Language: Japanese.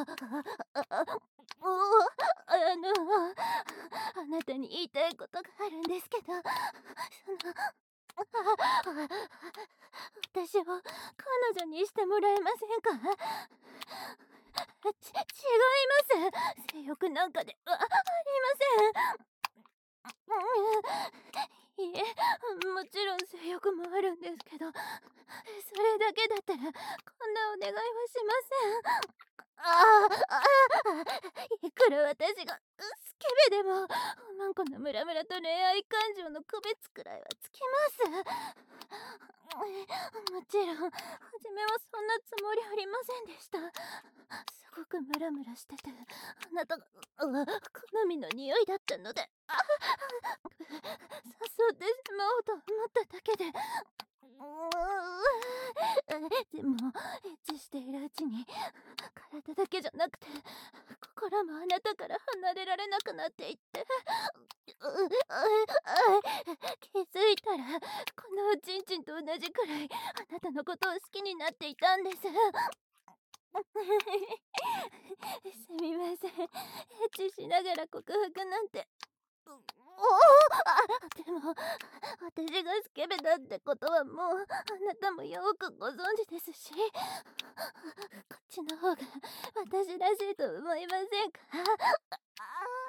あなたに言いたいことがあるんですけど、私を彼女にしてもらえませんか？違います。性欲なんかでありません。いえ、もちろん性欲もあるんですけど、それだけだったらこんなお願いはしません。いくら私がスケベでも、マンコのムラムラと恋愛感情の区別くらいはつきます。もちろん初めはそんなつもりありませんでした。すごくムラムラしてて、あなたが好みの匂いだったので、誘ってしまおうと思っただけで。でもエッチしているうちに体だけじゃなくて心もあなたから離れられなくなっていって、気づいたらこのおちんちんと同じくらいあなたのことを好きになっていたんです。すみません、エッチしながら告白なんて。でも私がスケベだってことはもうあなたもよくご存知ですし、こっちの方が私らしいと思いませんか？